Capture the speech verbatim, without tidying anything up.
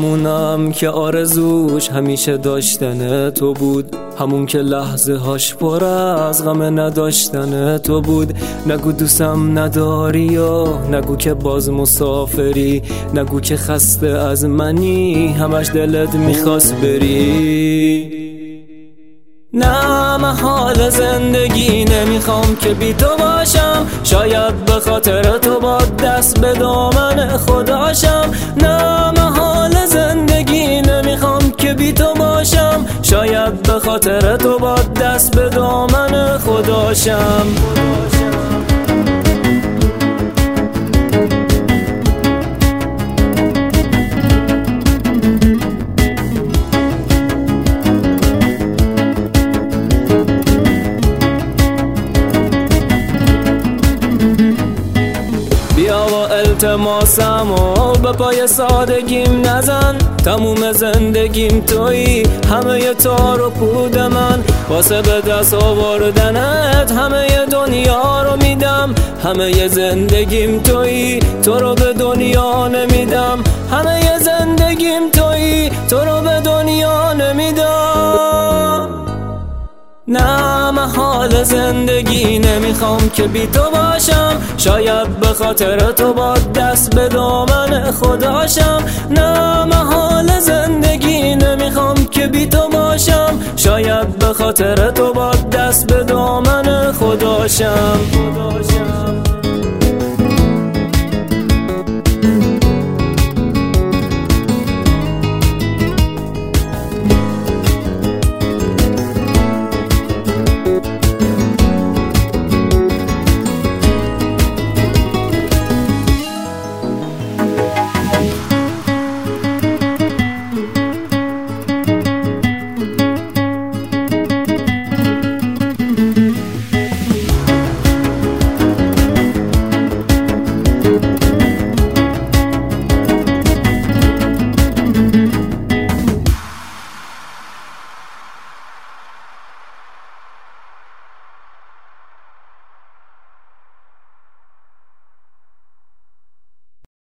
همونم که آرزوش همیشه داشتن تو بود، همون که لحظه هاش پر از غم نداشتن تو بود. نگو دوستم نداری یا نگو که باز مسافری، نگو که خسته از منی همش دلت میخواست بری. نه محال زندگی نمیخوام که بی تو باشم، شاید به خاطر تو با دست به دامن خداشم. نه محال زندگی نمیخوام که بی تو باشم، شاید به خاطر تو با دست به دامن خداشم. بیا و التماسم و به پای سادگیم نزن، تموم زندگیم تویی، همه تار و پود من. واسه به دست آوردنت همه دنیا رو میدم، همه زندگیم تویی، تو رو به دنیا نمیدم. همه زندگیم تویی، تو رو به دنیا نمیدم. نه محال زندگی نمیخوام که بی تو باشم، شاید به خاطر تو با دست به دامن خداشم. نه محال زندگی نمیخوام که بی تو باشم، شاید به خاطر تو